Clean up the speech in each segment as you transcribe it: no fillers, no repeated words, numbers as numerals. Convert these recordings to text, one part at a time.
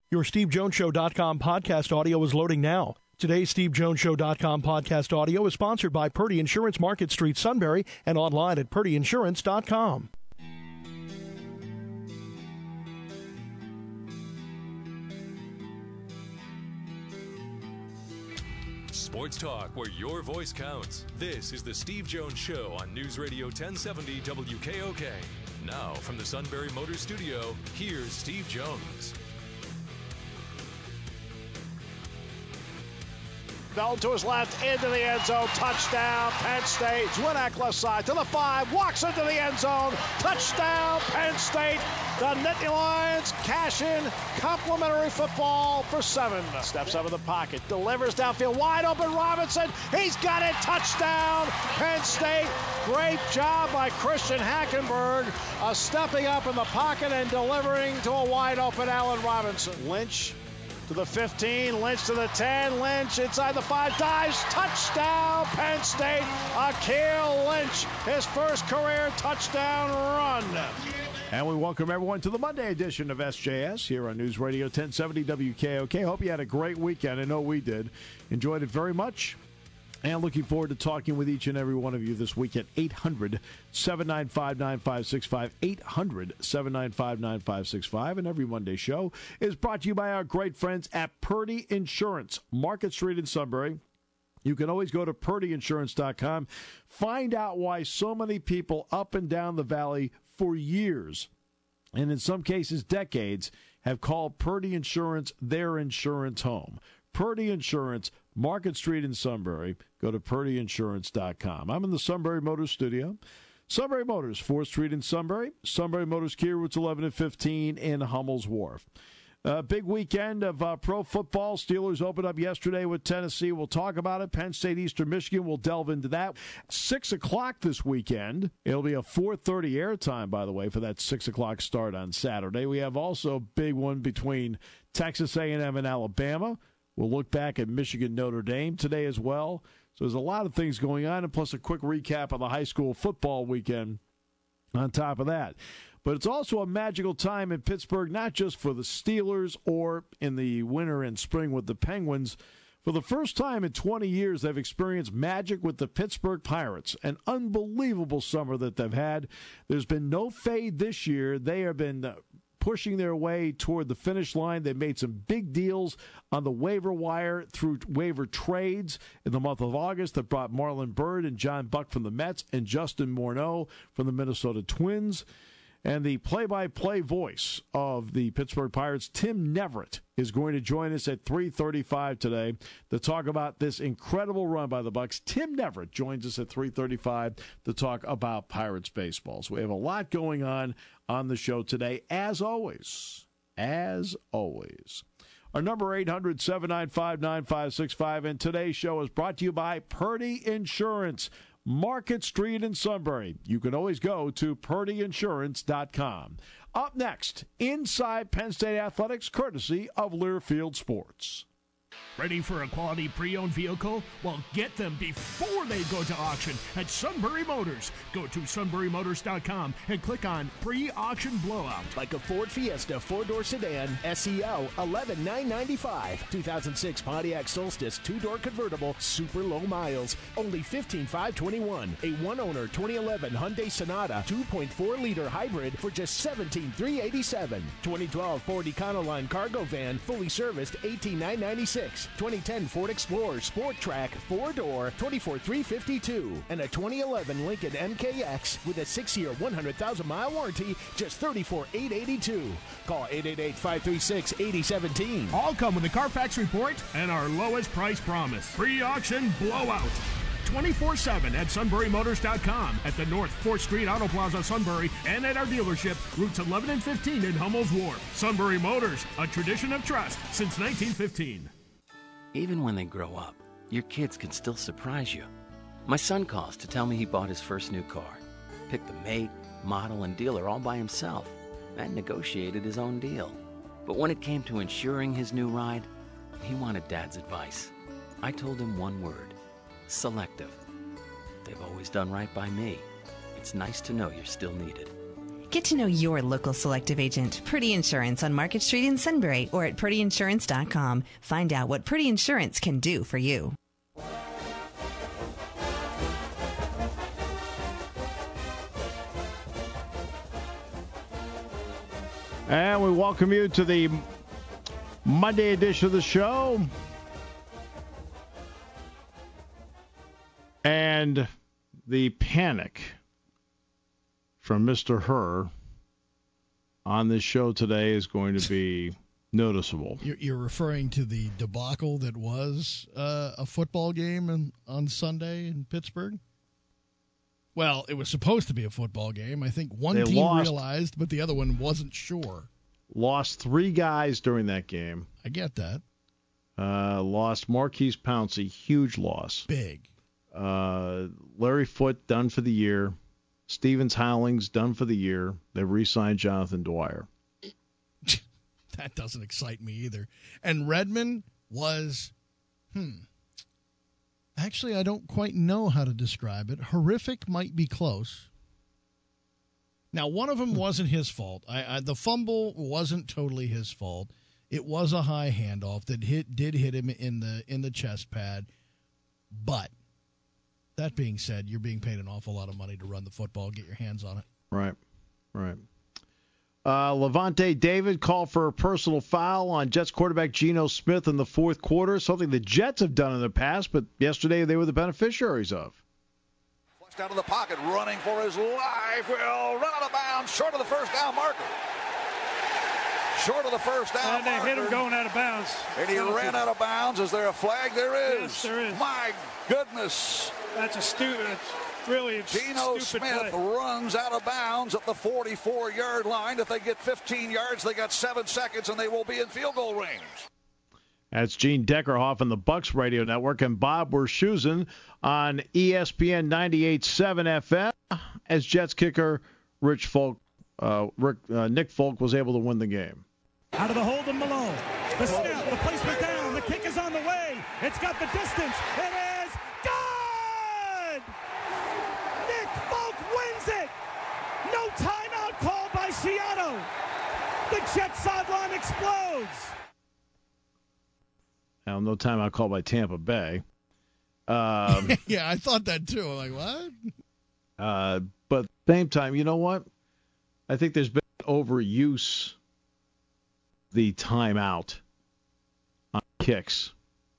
Your SteveJonesShow.com podcast audio is loading now. Today's SteveJonesShow.com podcast audio is sponsored by Purdy Insurance, Market Street, Sunbury, and online at PurdyInsurance.com. Sports talk where your voice counts. This is the Steve Jones Show on News Radio 1070 WKOK. Now, from the Sunbury Motors Studio, here's Steve Jones. Bell to his left, into the end zone, touchdown, Penn State. Zwinnach left side to the 5, walks into the end zone, touchdown, Penn State. The Nittany Lions cash in complimentary football for 7. Steps out of the pocket, delivers downfield, wide open Robinson. He's got it, touchdown, Penn State. Great job by Christian Hackenberg, stepping up in the pocket and delivering to a wide open Allen Robinson. Lynch to the 15, Lynch to the 10, Lynch inside the 5, dives, touchdown, Penn State. Akil Lynch, his first career touchdown run. And we welcome everyone to the Monday edition of SJS here on News Radio 1070 WKOK. Hope you had a great weekend. I know we did. Enjoyed it very much. And looking forward to talking with each and every one of you this week at 800-795-9565, 800-795-9565. And every Monday show is brought to you by our great friends at Purdy Insurance, Market Street in Sunbury. You can always go to PurdyInsurance.com. Find out why so many people up and down the valley for years, and in some cases decades, have called Purdy Insurance their insurance home. Purdy Insurance, Market Street in Sunbury. Go to PurdyInsurance.com. I'm in the Sunbury Motors studio. Sunbury Motors, 4th Street in Sunbury. Sunbury Motors Kia, routes 11 and 15 in Hummel's Wharf. Big weekend of pro football. Steelers opened up yesterday with Tennessee. We'll talk about it. Penn State, Eastern Michigan. We'll delve into that. 6 o'clock this weekend. It'll be a 4:30 airtime, by the way, for that 6 o'clock start on Saturday. We have also a big one between Texas A&M and Alabama. We'll look back at Michigan Notre Dame today as well. So there's a lot of things going on, and plus a quick recap of the high school football weekend on top of that. But it's also a magical time in Pittsburgh, not just for the Steelers or in the winter and spring with the Penguins. For the first time in 20 years, they've experienced magic with the Pittsburgh Pirates. An unbelievable summer that they've had. There's been no fade this year. They have been pushing their way toward the finish line. They made some big deals on the waiver wire through waiver trades in the month of August that brought Marlon Byrd and John Buck from the Mets and Justin Morneau from the Minnesota Twins. And the play-by-play voice of the Pittsburgh Pirates, Tim Neverett, is going to join us at 3:35 today to talk about this incredible run by the Bucs. Tim Neverett joins us at 3:35 to talk about Pirates baseball. So we have a lot going on the show today, as always. As always. Our number 800-795-9565, and today's show is brought to you by Purdy Insurance, Market Street in Sunbury. You can always go to PurdyInsurance.com. Up next, Inside Penn State Athletics, courtesy of Learfield Sports. Ready for a quality pre-owned vehicle? Well, get them before they go to auction at Sunbury Motors. Go to sunburymotors.com and click on pre-auction blowout. Like a Ford Fiesta 4-door sedan, SEL, $11,995. 2006 Pontiac Solstice 2-door convertible, super low miles, only $15,521. A one-owner 2011 Hyundai Sonata 2.4-liter hybrid for just $17,387. 2012 Ford Econoline cargo van, fully serviced, $18,996. 2010 Ford Explorer Sport Track 4-door, $24,352. And a 2011 Lincoln MKX with a 6-year, 100,000-mile warranty, just $34,882. Call 888-536-8017. All come with a Carfax report and our lowest price promise. Pre-auction blowout. 24/7 at sunburymotors.com, at the North 4th Street Auto Plaza, Sunbury, and at our dealership, routes 11 and 15 in Hummel's Wharf. Sunbury Motors, a tradition of trust since 1915. Even when they grow up, your kids can still surprise you. My son calls to tell me he bought his first new car, picked the make, model, and dealer all by himself, and negotiated his own deal. But when it came to insuring his new ride, he wanted Dad's advice. I told him one word: Selective. They've always done right by me. It's nice to know you're still needed. Get to know your local Selective agent, Purdy Insurance, on Market Street in Sunbury or at purdyinsurance.com. Find out what Purdy Insurance can do for you. And we welcome you to the Monday edition of the show. And the panic from Mr. Herr on this show today is going to be noticeable. You're referring to the debacle that was a football game on Sunday in Pittsburgh? Well, it was supposed to be a football game. I think one team realized, but the other one wasn't sure. Lost 3 guys during that game. I get that. Lost Marquise Pouncey, huge loss. Big. Larry Foote, done for the year. Stevens Howlings, done for the year. They re-signed Jonathan Dwyer. That doesn't excite me either. And Redmond was, actually, I don't quite know how to describe it. Horrific might be close. Now, one of them wasn't his fault. The fumble wasn't totally his fault. It was a high handoff that did hit him in the chest pad. But that being said, you're being paid an awful lot of money to run the football. Get your hands on it. Right. Levante David called for a personal foul on Jets quarterback Geno Smith in the fourth quarter, something the Jets have done in the past, but yesterday they were the beneficiaries of. Flushed out of the pocket, running for his life. Will run out of bounds, short of the first down marker. Short of the first down marker. And they hit him going out of bounds. And he ran out of bounds. Is there a flag? There is. Yes, there is. My goodness. That's a stupid. Really Geno Smith runs out of bounds at the 44-yard line. If they get 15 yards, they got 7 seconds, and they will be in field goal range. That's Gene Deckerhoff on the Bucks Radio Network and Bob Wischusen on ESPN 98.7 FM as Jets kicker Nick Folk was able to win the game. Out of the hold of Malone. The snap, the placement down. The kick is on the way. It's got the distance. It is good! Nick Folk wins it! No timeout call by Sciano. The Jets sideline explodes. Now, no timeout call by Tampa Bay. Yeah, I thought that too. I'm like, what? But at the same time, you know what? I think there's been overuse the timeout on kicks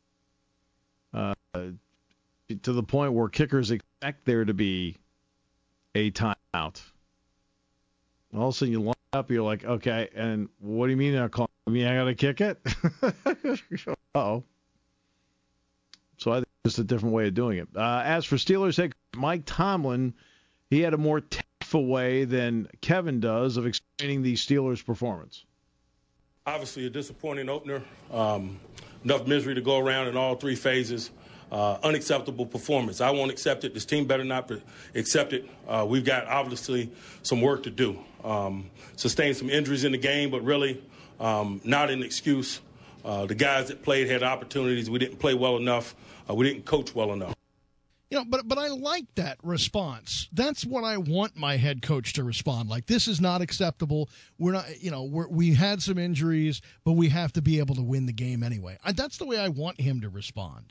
to the point where kickers expect there to be a timeout. All of a sudden you line up, you're like, okay, and what do you mean I call? I mean, I got to kick it? Uh-oh. So I think it's just a different way of doing it. As for Steelers head coach Mike Tomlin, he had a more tactful way than Kevin does of explaining the Steelers' performance. Obviously a disappointing opener. Enough misery to go around in all 3 phases. Unacceptable performance. I won't accept it. This team better not accept it. We've got, obviously, some work to do. Sustained some injuries in the game, but really not an excuse. The guys that played had opportunities. We didn't play well enough. We didn't coach well enough. You know, but I like that response. That's what I want my head coach to respond like. This is not acceptable. We're not, we had some injuries, but we have to be able to win the game anyway. That's the way I want him to respond.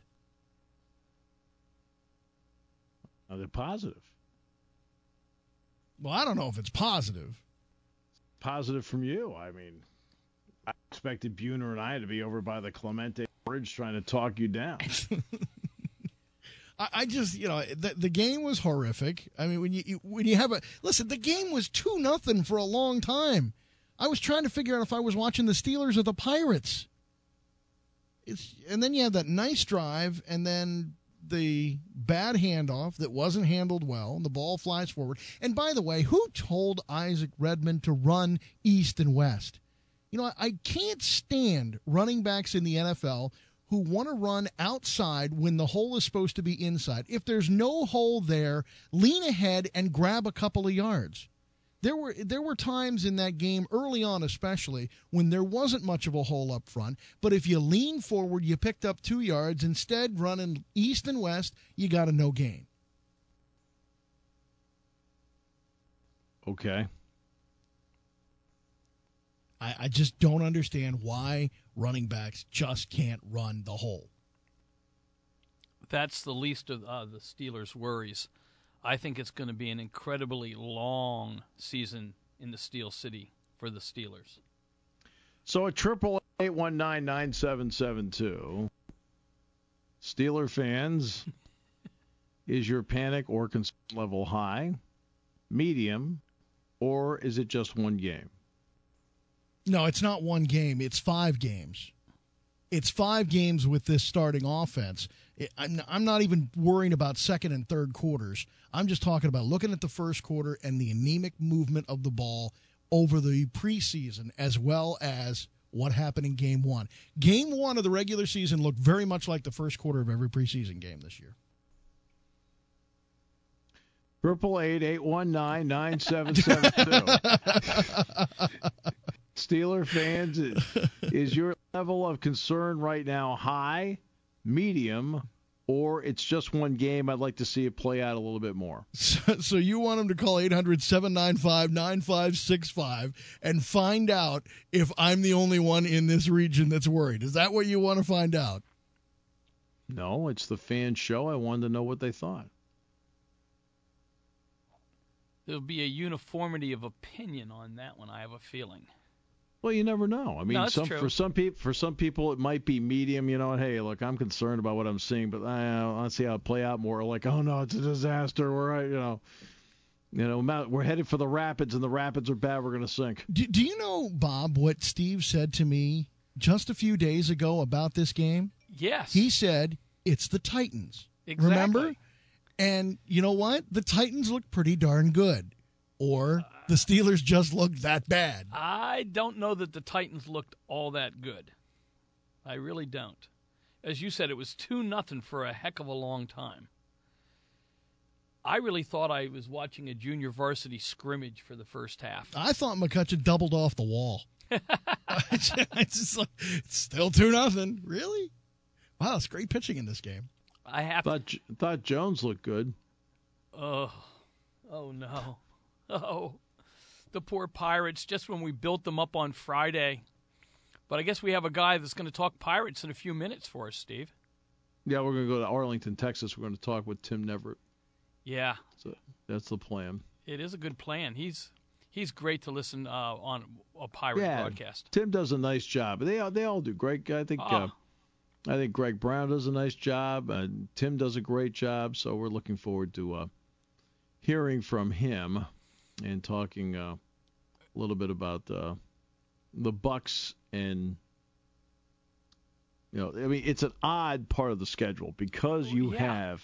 Now they're positive. Well, I don't know if it's positive. Positive from you. I mean, I expected Buhner and I to be over by the Clemente Bridge trying to talk you down. I just, the game was horrific. I mean, when you have listen, the game was 2-0 for a long time. I was trying to figure out if I was watching the Steelers or the Pirates. And then you have that nice drive, and then the bad handoff that wasn't handled well, and the ball flies forward. And by the way, who told Isaac Redmond to run east and west? I can't stand running backs in the NFL who want to run outside when the hole is supposed to be inside. If there's no hole there, lean ahead and grab a couple of yards. There were times in that game, early on especially, when there wasn't much of a hole up front. But if you lean forward, you picked up 2 yards. Instead, running east and west, you got a no gain. Okay. I just don't understand why running backs just can't run the hole. That's the least of the Steelers' worries. I think it's going to be an incredibly long season in the Steel City for the Steelers. So at 888-819-9772, Steeler fans, is your panic or concern level high, medium, or is it just one game? No, it's not one game. It's 5 games. It's 5 games with this starting offense. I'm not even worrying about second and third quarters. I'm just talking about looking at the first quarter and the anemic movement of the ball over the preseason, as well as what happened in Game 1. Game 1 of the regular season looked very much like the first quarter of every preseason game this year. 888-819-9772. Steeler fans, is your level of concern right now high, medium, or it's just one game? I'd like to see it play out a little bit more. So you want them to call 800-795-9565 and find out if I'm the only one in this region that's worried. Is that what you want to find out? No, it's the fan show. I wanted to know what they thought. There'll be a uniformity of opinion on that one, I have a feeling. Well, you never know. I mean, No, for some people, it might be medium. You know, hey, look, I'm concerned about what I'm seeing, but I want to see how it play out more. Like, oh no, it's a disaster. We're we're headed for the rapids, and the rapids are bad. We're going to sink. Do you know, Bob, what Steve said to me just a few days ago about this game? Yes. He said it's the Titans. Exactly. Remember? And you know what? The Titans look pretty darn good. Or the Steelers just looked that bad. I don't know that the Titans looked all that good. I really don't. As you said, it was 2-0 for a heck of a long time. I really thought I was watching a junior varsity scrimmage for the first half. I thought McCutcheon doubled off the wall. It's just like, it's still 2-0. Really? Wow, it's great pitching in this game. Thought Jones looked good. Oh no. Oh, the poor Pirates, just when we built them up on Friday. But I guess we have a guy that's going to talk Pirates in a few minutes for us, Steve. Yeah, we're going to go to Arlington, Texas. We're going to talk with Tim Neverett. Yeah. So that's the plan. It is a good plan. He's great to listen on a Pirate broadcast. Tim does a nice job. They all do great. I think Greg Brown does a nice job. Tim does a great job. So we're looking forward to hearing from him and talking a little bit about the Bucs. And it's an odd part of the schedule because you have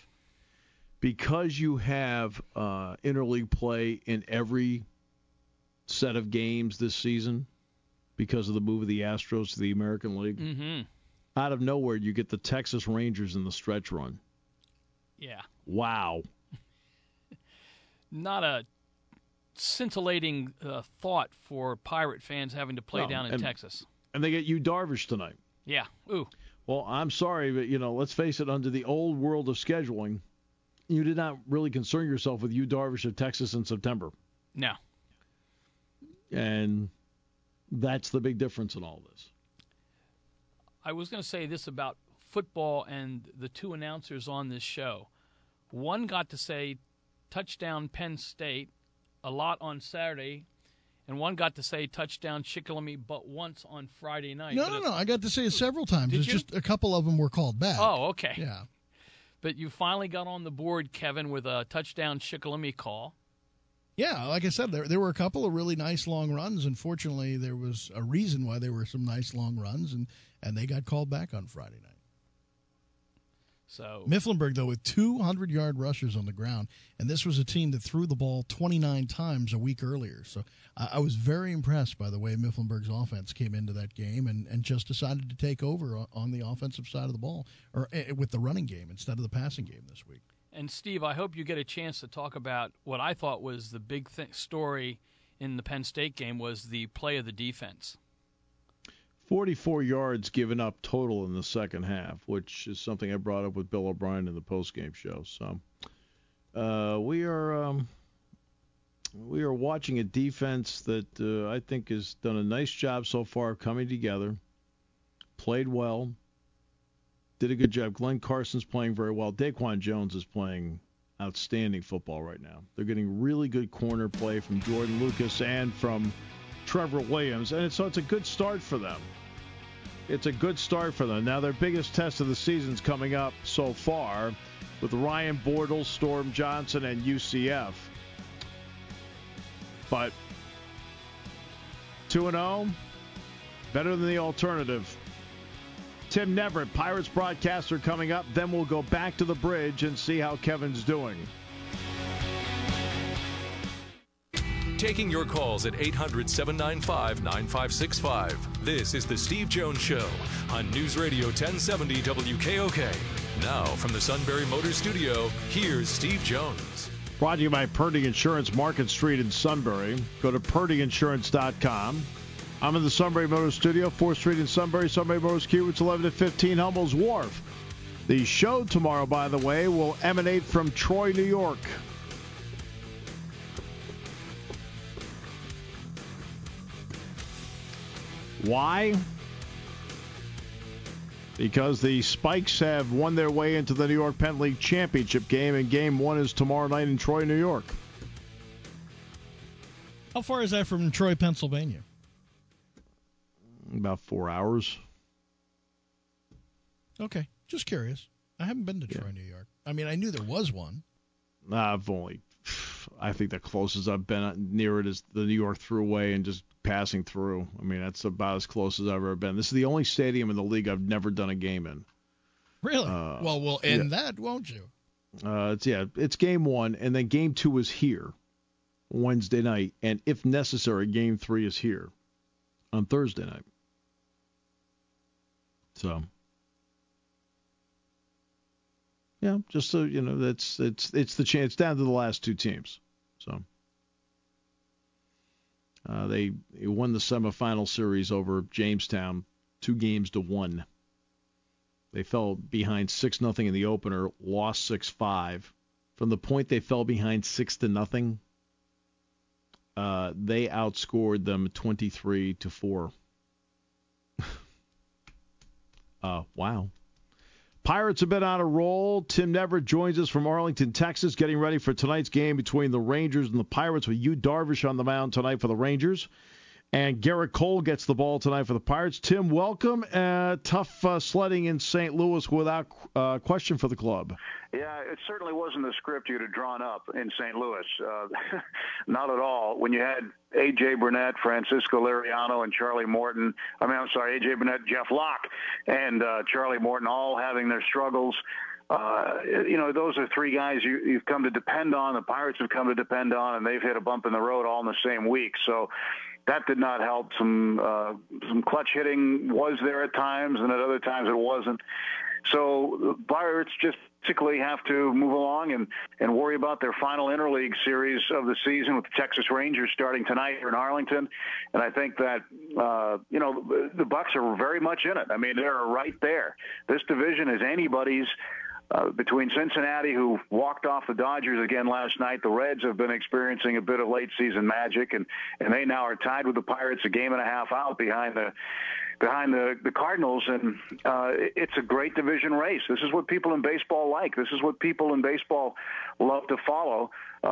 interleague play in every set of games this season because of the move of the Astros to the American League. Mm-hmm. Out of nowhere, you get the Texas Rangers in the stretch run. Yeah. Wow. Not a scintillating thought for Pirate fans having to play down in Texas. And they get Yu Darvish tonight. Yeah. Ooh. Well, I'm sorry, but, let's face it, under the old world of scheduling, you did not really concern yourself with Yu Darvish of Texas in September. No. And that's the big difference in all this. I was going to say this about football and the two announcers on this show. One got to say touchdown Penn State a lot on Saturday, and one got to say touchdown Shikellamy but once on Friday night. No. I got to say it several times. It's just a couple of them were called back. Oh, okay. Yeah. But you finally got on the board, Kevin, with a touchdown Shikellamy call. Yeah, like I said, there were a couple of really nice long runs. Unfortunately, there was a reason why there were some nice long runs, and they got called back on Friday night. So Mifflinburg, though, with 200-yard rushers on the ground, and this was a team that threw the ball 29 times a week earlier. So I was very impressed by the way Mifflinburg's offense came into that game and just decided to take over on the offensive side of the ball, or with the running game instead of the passing game this week. And, Steve, I hope you get a chance to talk about what I thought was the big story in the Penn State game was the play of the defense. 44 yards given up total in the second half, which is something I brought up with Bill O'Brien in the postgame show. So we are we are watching a defense that I think has done a nice job so far of coming together, played well, did a good job. Glenn Carson's playing very well. Daquan Jones is playing outstanding football right now. They're getting really good corner play from Jordan Lucas and from Trevor Williams, and so it's a good start for them. It's a good start for them. Now their biggest test of the season's coming up so far with Ryan Bortles, Storm Johnson, and UCF. But 2-0, better than the alternative. Tim Neverett, Pirates broadcaster, coming up. Then we'll go back to the bridge and see how Kevin's doing. Taking your calls at 800-795-9565. This is the Steve Jones Show on News Radio 1070 WKOK. Now from the Sunbury Motors Studio, here's Steve Jones. Brought to you by Purdy Insurance, Market Street in Sunbury. Go to PurdyInsurance.com. I'm in the Sunbury Motors Studio, 4th Street in Sunbury. Sunbury Motors Q, it's 11 to 15, Hummel's Wharf. The show tomorrow, by the way, will emanate from Troy, New York. Why? Because the Spikes have won their way into the New York Penn League Championship game, and Game 1 is tomorrow night in Troy, New York. How far is that from Troy, Pennsylvania? About 4 hours. Okay, just curious. I haven't been to Troy, New York. I mean, I knew there was one. I think the closest I've been near it is the New York Thruway and just passing through. I mean, that's about as close as I've ever been. This is the only stadium in the league I've never done a game in. Really? Well, we'll end that, won't you? It's Game 1, and then Game 2 is here Wednesday night, and if necessary, Game 3 is here on Thursday night. So, yeah, just so you know, it's the chance down to the last two teams. So. They won the semifinal series over Jamestown 2-1. They fell behind 6-0 in the opener, lost 6-5. From the point they fell behind 6-0, they outscored them 23-4. Wow. Pirates have been on a roll. Tim Neverett joins us from Arlington, Texas, getting ready for tonight's game between the Rangers and the Pirates with Yu Darvish on the mound tonight for the Rangers. And Garrett Cole gets the ball tonight for the Pirates. Tim, welcome. Tough sledding in St. Louis without question for the club. Yeah, it certainly wasn't the script you'd have drawn up in St. Louis. Not at all. When you had A.J. Burnett, Francisco Liriano, and Charlie Morton, A.J. Burnett, Jeff Locke, and Charlie Morton all having their struggles. Those are three guys you've come to depend on, the Pirates have come to depend on, and they've hit a bump in the road all in the same week. So that did not help. Some clutch hitting was there at times, and at other times it wasn't. So the Pirates just basically have to move along and worry about their final interleague series of the season with the Texas Rangers starting tonight here in Arlington. And I think that, the Bucs are very much in it. I mean, they're right there. This division is anybody's. Between Cincinnati, who walked off the Dodgers again last night, the Reds have been experiencing a bit of late-season magic, and they now are tied with the Pirates a game and a half out behind the Cardinals, and it's a great division race. This is what people in baseball like. This is what people in baseball love to follow.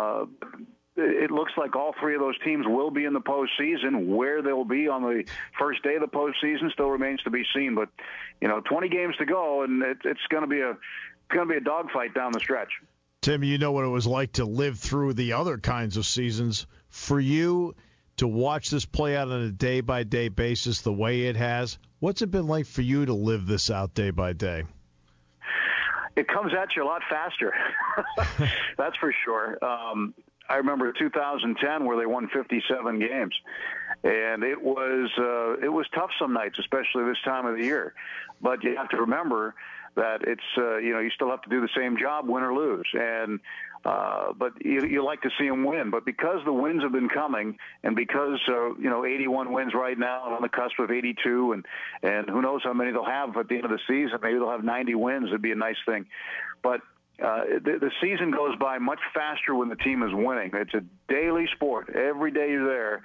It looks like all three of those teams will be in the postseason. Where they'll be on the first day of the postseason still remains to be seen. But 20 games to go, and it's going to be a dogfight down the stretch. Tim, you know what it was like to live through the other kinds of seasons. For you to watch this play out on a day-by-day basis the way it has, what's it been like for you to live this out day by day? It comes at you a lot faster. That's for sure. I remember 2010 where they won 57 games, and it was tough some nights, especially this time of the year. But you have to remember that it's you still have to do the same job, win or lose, and but you like to see them win. But because the wins have been coming, and because 81 wins right now, and on the cusp of 82, and who knows how many they'll have at the end of the season? Maybe they'll have 90 wins. It'd be a nice thing, but the season goes by much faster when the team is winning. It's a daily sport. Every day you're there.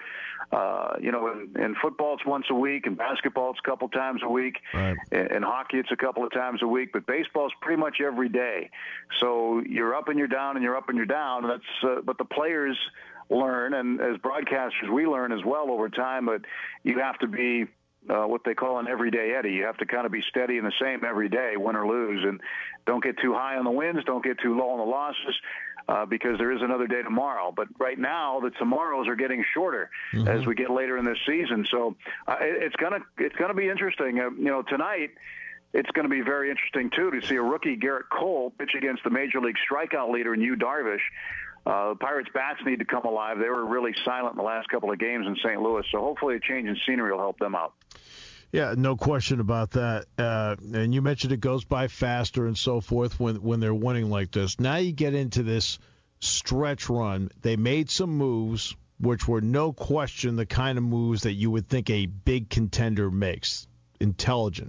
In football it's once a week, and basketball it's a couple times a week, right. In hockey it's a couple of times a week, but baseball's pretty much every day. So you're up and you're down and you're up and you're down. But the players learn, and as broadcasters we learn as well over time, but you have to be what they call an everyday Eddie. You have to kind of be steady and the same every day, win or lose, and don't get too high on the wins, don't get too low on the losses, because there is another day tomorrow. But right now, the tomorrows are getting shorter as we get later in this season. So it's gonna be interesting. Tonight, it's going to be very interesting too to see a rookie Garrett Cole pitch against the major league strikeout leader in Yu Darvish. The Pirates' bats need to come alive. They were really silent in the last couple of games in St. Louis, so hopefully a change in scenery will help them out. Yeah, no question about that. And you mentioned it goes by faster and so forth when they're winning like this. Now you get into this stretch run. They made some moves, which were no question the kind of moves that you would think a big contender makes. Intelligent.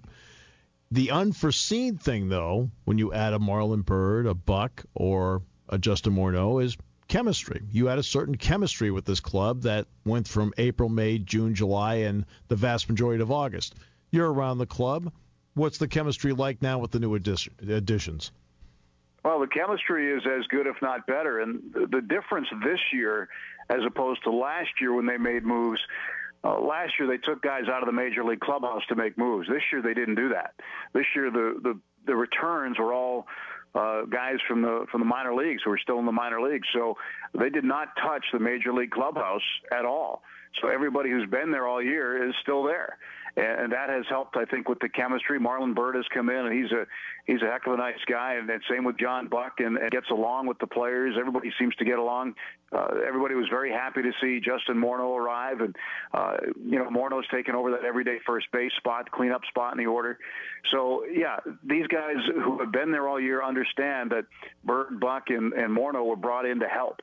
The unforeseen thing, though, when you add a Marlon Byrd, a Buck, or a Justin Morneau, is chemistry. You had a certain chemistry with this club that went from April, May, June, July, and the vast majority of August. You're around the club. What's the chemistry like now with the new additions? Well, the chemistry is as good, if not better. And the difference this year, as opposed to last year when they made moves, last year they took guys out of the major league clubhouse to make moves. This year they didn't do that. This year the returns were all guys from the minor leagues who are still in the minor leagues. So they did not touch the major league clubhouse at all. So everybody who's been there all year is still there. And that has helped, I think, with the chemistry. Marlon Byrd has come in, and he's a heck of a nice guy. And same with John Buck, and gets along with the players. Everybody seems to get along. Everybody was very happy to see Justin Morneau arrive, and Morneau's taken over that everyday first base spot, cleanup spot in the order. So yeah, these guys who have been there all year understand that Byrd, Buck, and Morneau were brought in to help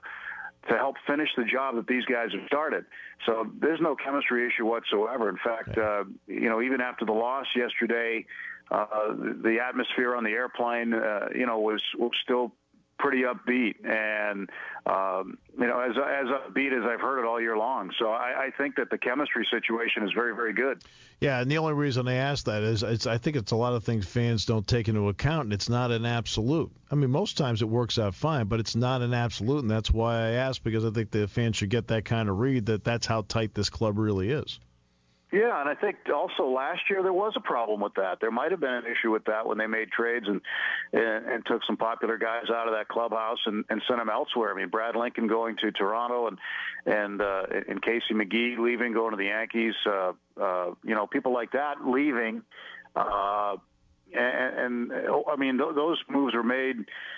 finish the job that these guys have started. So there's no chemistry issue whatsoever. In fact, even after the loss yesterday, the atmosphere on the airplane, was still pretty upbeat, and as upbeat as I've heard it all year long. So I think that the chemistry situation is very, very good. Yeah, and the only reason I ask that is I think it's a lot of things fans don't take into account, and it's not an absolute. I mean, most times it works out fine, but it's not an absolute, and that's why I ask, because I think the fans should get that kind of read that that's how tight this club really is. Yeah, and I think also last year there was a problem with that. There might have been an issue with that when they made trades and took some popular guys out of that clubhouse and sent them elsewhere. I mean, Brad Lincoln going to Toronto and Casey McGee leaving, going to the Yankees. People like that leaving. I mean, those moves were made,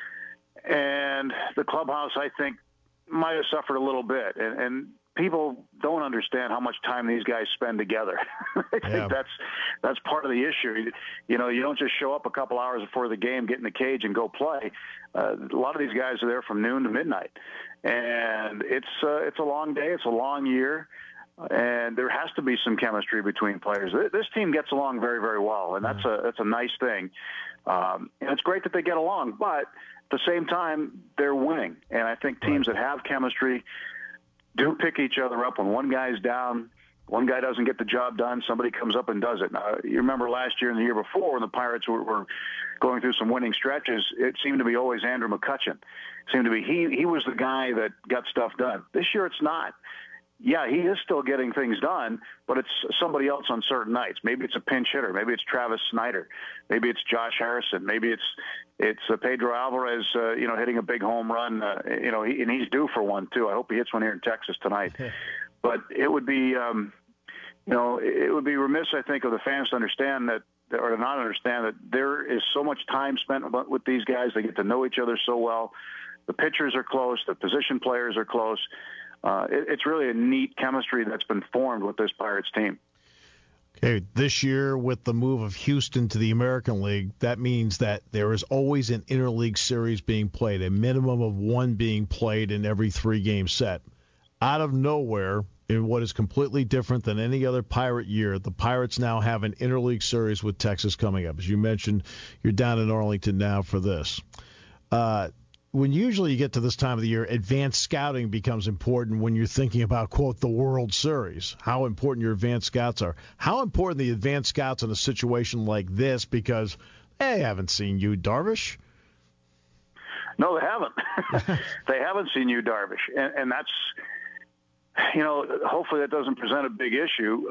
and the clubhouse, I think, might have suffered a little bit. And people don't understand how much time these guys spend together. I think that's part of the issue. You don't just show up a couple hours before the game, get in the cage, and go play. A lot of these guys are there from noon to midnight, and it's a long day. It's a long year, and there has to be some chemistry between players. This team gets along very, very well, and that's a nice thing. And it's great that they get along, but at the same time, they're winning. And I think teams that have chemistry do pick each other up when one guy's down, one guy doesn't get the job done, somebody comes up and does it. Now, you remember last year and the year before when the Pirates were going through some winning stretches, it seemed to be always Andrew McCutchen. It seemed to be he was the guy that got stuff done. This year it's not. Yeah, he is still getting things done, but it's somebody else on certain nights. Maybe it's a pinch hitter. Maybe it's Travis Snyder. Maybe it's Josh Harrison. Maybe it's Pedro Alvarez, hitting a big home run. And he's due for one too. I hope he hits one here in Texas tonight. But it would be, it would be remiss, I think, of the fans to understand that, or to not understand that there is so much time spent with these guys. They get to know each other so well. The pitchers are close. The position players are close. It's really a neat chemistry that's been formed with this Pirates team. Okay, this year with the move of Houston to the American League, that means that there is always an interleague series being played, a minimum of one being played in every 3-game set. Out of nowhere, in what is completely different than any other Pirate year, the Pirates now have an interleague series with Texas coming up. As you mentioned, you're down in Arlington now for this. when usually you get to this time of the year, advanced scouting becomes important when you're thinking about, quote, the World Series, how important your advanced scouts are. How important the advanced scouts in a situation like this, because they haven't seen you, Darvish. No, they haven't. They haven't seen you, Darvish. And that's, hopefully that doesn't present a big issue.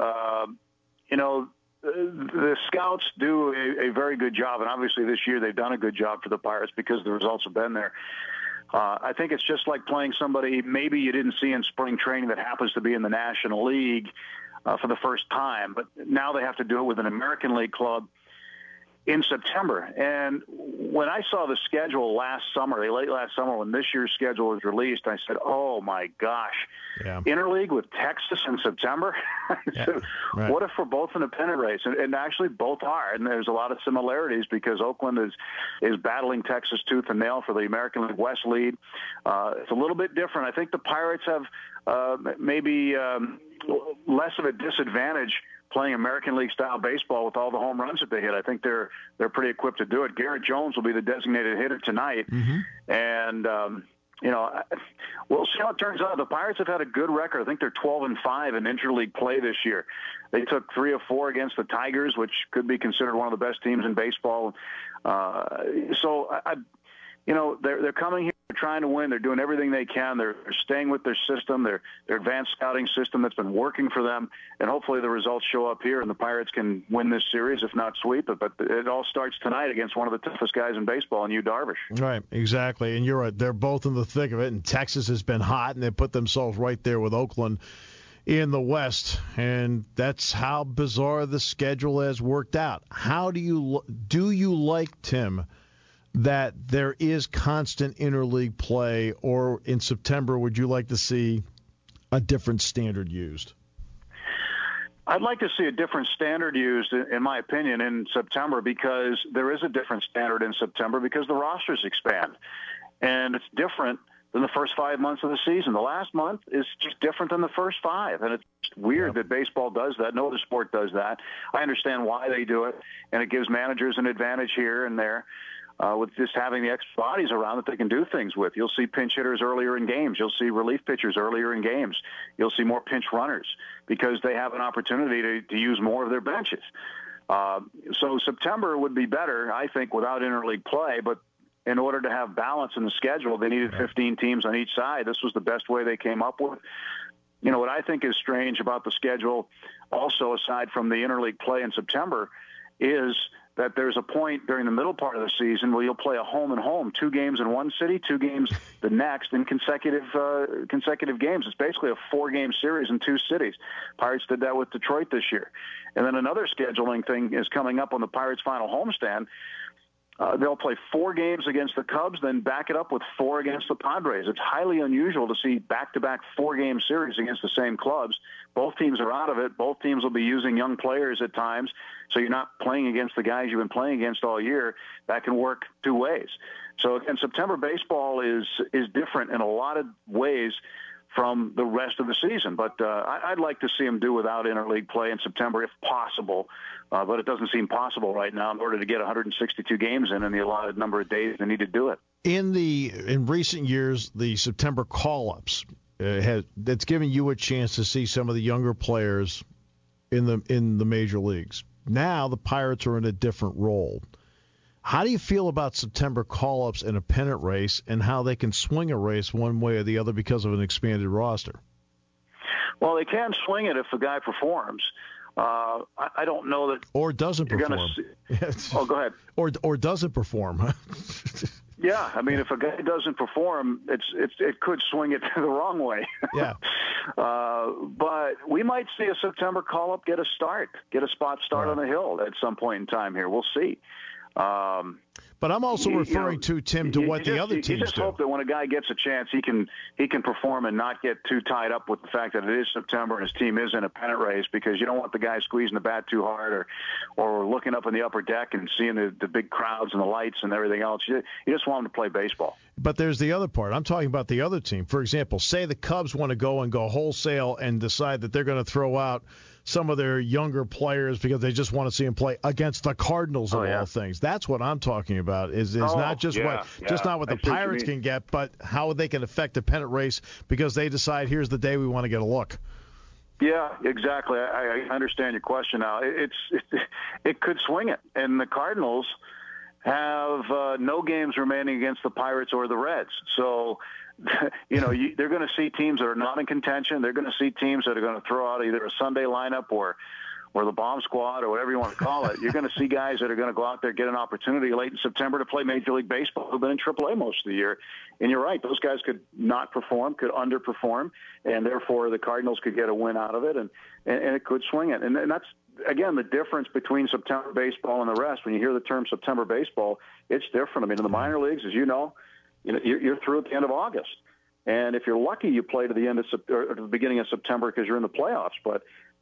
The scouts do a very good job, and obviously this year they've done a good job for the Pirates because the results have been there. I think it's just like playing somebody maybe you didn't see in spring training that happens to be in the National League for the first time, but now they have to do it with an American League club in September. And when I saw the schedule late last summer, when this year's schedule was released, I said, oh my gosh, interleague with Texas in September? Right. What if we're both in a pennant race? And actually both are. And there's a lot of similarities because Oakland is battling Texas tooth and nail for the American League West lead. It's a little bit different. I think the Pirates have maybe less of a disadvantage playing American League style baseball with all the home runs that they hit. I think they're pretty equipped to do it. Garrett Jones will be the designated hitter tonight. And, we'll see how it turns out. The Pirates have had a good record. I think they're 12-5 in interleague play this year. They took 3 of 4 against the Tigers, which could be considered one of the best teams in baseball. They're coming here, they're trying to win. They're doing everything they can. They're staying with their system, their advanced scouting system that's been working for them, and hopefully the results show up here and the Pirates can win this series, if not sweep it. But it all starts tonight against one of the toughest guys in baseball, and Yu Darvish. Right, exactly. And you're right. They're both in the thick of it, and Texas has been hot, and they put themselves right there with Oakland in the West, and that's how bizarre the schedule has worked out. How do you like, Tim, that there is constant interleague play, or in September would you like to see a different standard used? I'd like to see a different standard used, in my opinion, in September, because there is a different standard in September because the rosters expand. And it's different than the first 5 months of the season. The last month is just different than the first 5. And it's weird that baseball does that. No other sport does that. I understand why they do it, and it gives managers an advantage here and there. With just having the extra bodies around that they can do things with. You'll see pinch hitters earlier in games. You'll see relief pitchers earlier in games. You'll see more pinch runners because they have an opportunity to use more of their benches. So September would be better, I think, without interleague play, but in order to have balance in the schedule, they needed 15 teams on each side. This was the best way they came up with. What I think is strange about the schedule, also aside from the interleague play in September, is that there's a point during the middle part of the season where you'll play a home and home, 2 games in one city, 2 games the next in consecutive games. It's basically a 4-game series in 2 cities. Pirates did that with Detroit this year. And then another scheduling thing is coming up on the Pirates' final homestand. They'll play 4 games against the Cubs, then back it up with 4 against the Padres. It's highly unusual to see back-to-back 4-game series against the same clubs. Both teams are out of it. Both teams will be using young players at times, so you're not playing against the guys you've been playing against all year. That can work 2 ways. So, again, September baseball is different in a lot of ways from the rest of the season. But I'd like to see them do without interleague play in September if possible. But it doesn't seem possible right now in order to get 162 games in the allotted number of days they need to do it. In recent years, the September call-ups, that's giving you a chance to see some of the younger players in the major leagues. Now the Pirates are in a different role. How do you feel about September call-ups in a pennant race and how they can swing a race one way or the other because of an expanded roster? Well, they can swing it if the guy performs. I don't know that. Or doesn't perform. Oh, go ahead. Or doesn't perform. Yeah, I mean, if a guy doesn't perform, it could swing it the wrong way. Yeah. But we might see a September call-up get a spot start on the Hill at some point in time here. We'll see. But I'm also referring to, Tim, to what the other teams do. You just hope that when a guy gets a chance, he can perform and not get too tied up with the fact that it is September and his team is in a pennant race, because you don't want the guy squeezing the bat too hard or looking up in the upper deck and seeing the big crowds and the lights and everything else. You just want him to play baseball. But there's the other part. I'm talking about the other team. For example, say the Cubs want to go wholesale and decide that they're going to throw out some of their younger players because they just want to see them play against the Cardinals of all things. That's what I'm talking about. Is not just not what the Pirates can get, but how they can affect the pennant race because they decide here's the day we want to get a look. Yeah, exactly. I understand your question now. It could swing it, and the Cardinals have no games remaining against the Pirates or the Reds. So, they're going to see teams that are not in contention. They're going to see teams that are going to throw out either a Sunday lineup or the bomb squad or whatever you want to call it. You're going to see guys that are going to go out there, get an opportunity late in September to play Major League Baseball who've been in AAA most of the year. And you're right, those guys could not perform, could underperform, and therefore the Cardinals could get a win out of it, and it could swing it. And that's, again, the difference between September baseball and the rest. When you hear the term September baseball, it's different. I mean, in the minor leagues, as you know, you're through at the end of August. And if you're lucky, you play to the end of or to the beginning of September because you're in the playoffs. But,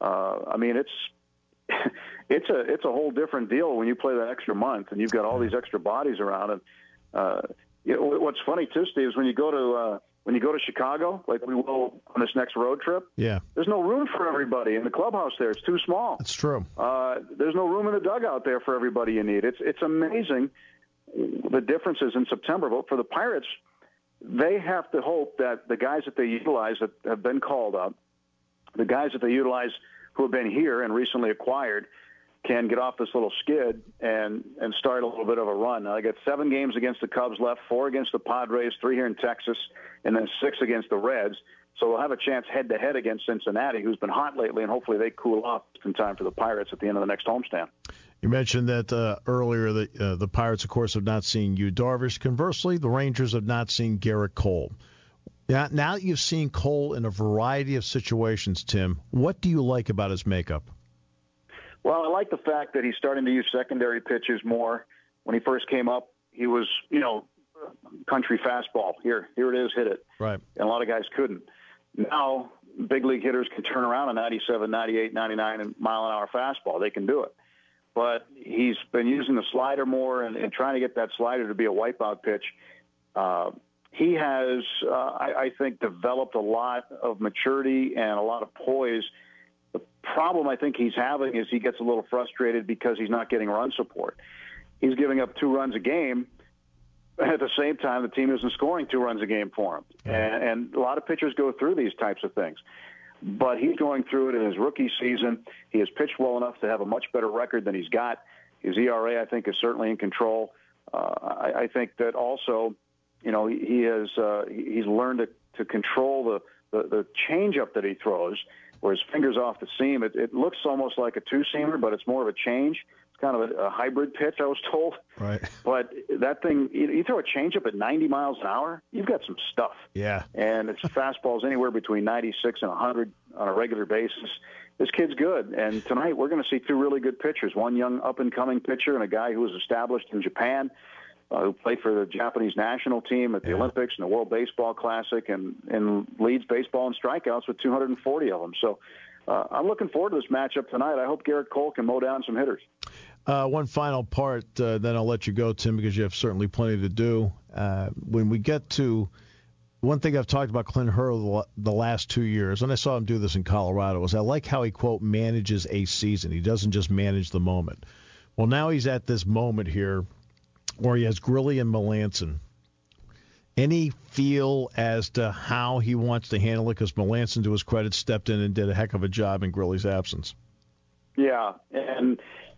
it's a whole different deal when you play that extra month and you've got all these extra bodies around. And what's funny too, Steve, is when you go to Chicago, like we will on this next road trip. Yeah, there's no room for everybody in the clubhouse there. It's too small. That's true. There's no room in the dugout there for everybody you need. It's amazing the differences in September. But for the Pirates, they have to hope that the guys that they utilize that have been called up, the guys that they utilize who have been here and recently acquired, can get off this little skid and start a little bit of a run. Now, they got 7 games against the Cubs left, 4 against the Padres, 3 here in Texas, and then 6 against the Reds. So we'll have a chance head-to-head against Cincinnati, who's been hot lately, and hopefully they cool off in time for the Pirates at the end of the next homestand. You mentioned that earlier the Pirates, of course, have not seen Yu Darvish. Conversely, the Rangers have not seen Gerrit Cole. Now that you've seen Cole in a variety of situations, Tim, what do you like about his makeup? Well, I like the fact that he's starting to use secondary pitches more. When he first came up, he was, country fastball. Here it is, hit it. Right. And a lot of guys couldn't. Now, big league hitters can turn around a 97, 98, 99 mile-an-hour fastball. They can do it. But he's been using the slider more and trying to get that slider to be a wipeout pitch. He has, I think, developed a lot of maturity and a lot of poise. The problem I think he's having is he gets a little frustrated because he's not getting run support. He's giving up 2 runs a game. At the same time, the team isn't scoring 2 runs a game for him. And a lot of pitchers go through these types of things. But he's going through it in his rookie season. He has pitched well enough to have a much better record than he's got. His ERA, I think, is certainly in control. I think that also, he's learned to control the changeup that he throws, where his finger's off the seam. It looks almost like a 2-seamer, but it's more of a change. It's kind of a hybrid pitch, I was told. Right. But that thing, you throw a changeup at 90 miles an hour, you've got some stuff. Yeah. And it's fastballs anywhere between 96 and 100 on a regular basis. This kid's good. And tonight we're going to see 2 really good pitchers, one young up-and-coming pitcher and a guy who was established in Japan, who played for the Japanese national team at the Olympics and the World Baseball Classic and leads baseball in strikeouts with 240 of them. So I'm looking forward to this matchup tonight. I hope Gerrit Cole can mow down some hitters. One final part, then I'll let you go, Tim, because you have certainly plenty to do. When we get to one thing I've talked about Clint Hurdle the last 2 years, and I saw him do this in Colorado, was I like how he, quote, manages a season. He doesn't just manage the moment. Well, now he's at this moment here where he has Grilli and Melancon. Any feel as to how he wants to handle it? Because Melancon, to his credit, stepped in and did a heck of a job in Grilli's absence. Yeah, and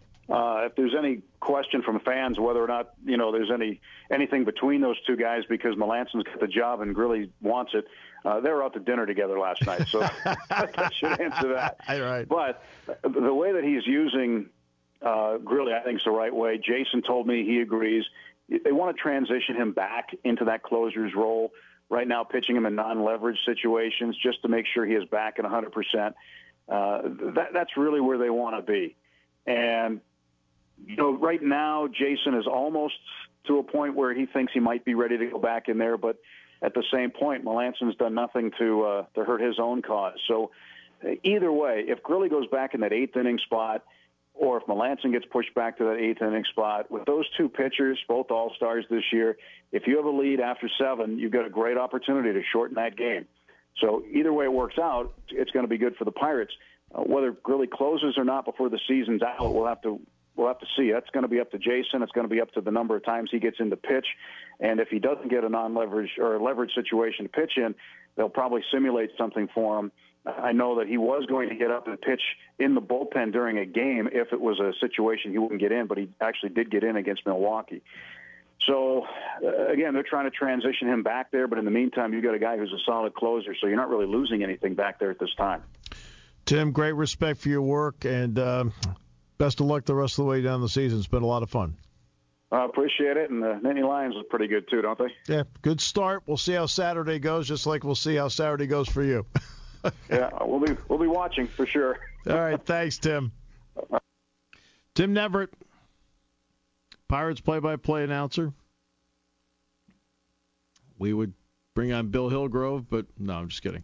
if there's any question from fans whether or not there's anything between those 2 guys because Melancon's got the job and Grilli wants it, they were out to dinner together last night, so that should answer that. Right. But the way that he's using Grilli, I think, is the right way. Jason told me he agrees. They want to transition him back into that closer's role. Right now, pitching him in non-leverage situations just to make sure he is back at 100%. That's really where they want to be. And, right now, Jason is almost to a point where he thinks he might be ready to go back in there. But at the same point, Melancon's done nothing to hurt his own cause. So either way, if Grilli goes back in that 8th inning spot, or if Melancon gets pushed back to that 8th inning spot, with those 2 pitchers, both all-stars this year, if you have a lead after 7, you've got a great opportunity to shorten that game. So either way it works out, it's going to be good for the Pirates. Whether it really closes or not before the season's out, we'll have to see. That's going to be up to Jason. It's going to be up to the number of times he gets into pitch. And if he doesn't get a non-leverage or a leverage situation to pitch in, they'll probably simulate something for him. I know that he was going to get up and pitch in the bullpen during a game if it was a situation he wouldn't get in, but he actually did get in against Milwaukee. So, again, they're trying to transition him back there, but in the meantime, you've got a guy who's a solid closer, so you're not really losing anything back there at this time. Tim, great respect for your work, and best of luck the rest of the way down the season. It's been a lot of fun. I appreciate it, and the Nittany Lions look pretty good too, don't they? Yeah, good start. We'll see how Saturday goes, just like we'll see how Saturday goes for you. Yeah, we'll be watching for sure. All right, thanks, Tim. Tim Neverett, Pirates play-by-play announcer. We would bring on Bill Hillgrove, but no, I'm just kidding.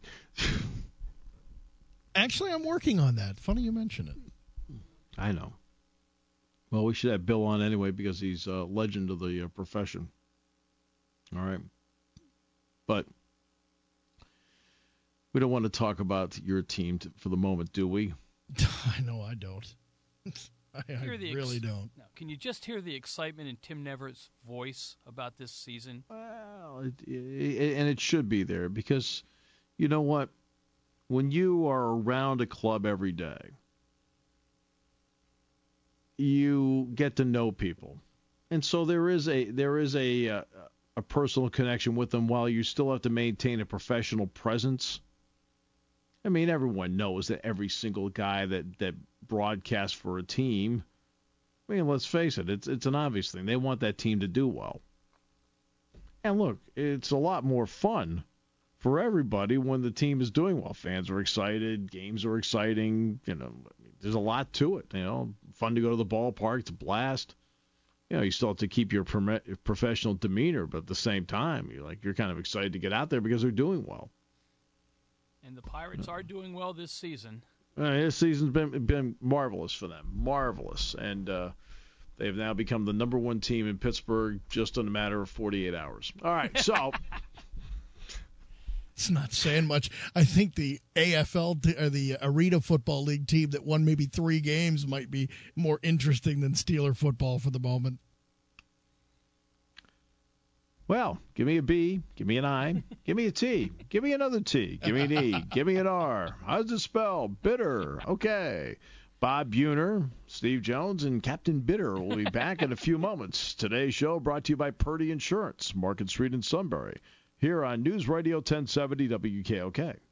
Actually, I'm working on that. Funny you mention it. I know. Well, we should have Bill on anyway because he's a legend of the profession. All right. But we don't want to talk about your team for the moment, do we? I know I don't. I really don't. No. Can you just hear the excitement in Tim Neverett's voice about this season? Well, and it should be there because you know what? When you are around a club every day, you get to know people, and so there is a personal connection with them while you still have to maintain a professional presence. I mean, everyone knows that every single guy that broadcasts for a team, I mean, let's face it, it's an obvious thing. They want that team to do well. And look, it's a lot more fun for everybody when the team is doing well. Fans are excited, games are exciting, there's a lot to it, fun to go to the ballpark, it's a blast. You still have to keep your professional demeanor, but at the same time, you're kind of excited to get out there because they're doing well. And the Pirates are doing well this season. This season's been marvelous for them, marvelous, and they've now become the number one team in Pittsburgh just in a matter of 48 hours. All right, so it's not saying much. I think the AFL or the Arena Football League team that won maybe 3 games might be more interesting than Steeler football for the moment. Well, give me a B, give me an I, give me a T, give me another T, give me an E, give me an R. How does it spell? Bitter. Okay. Bob Buhner, Steve Jones, and Captain Bitter will be back in a few moments. Today's show brought to you by Purdy Insurance, Market Street in Sunbury, here on News Radio 1070 WKOK.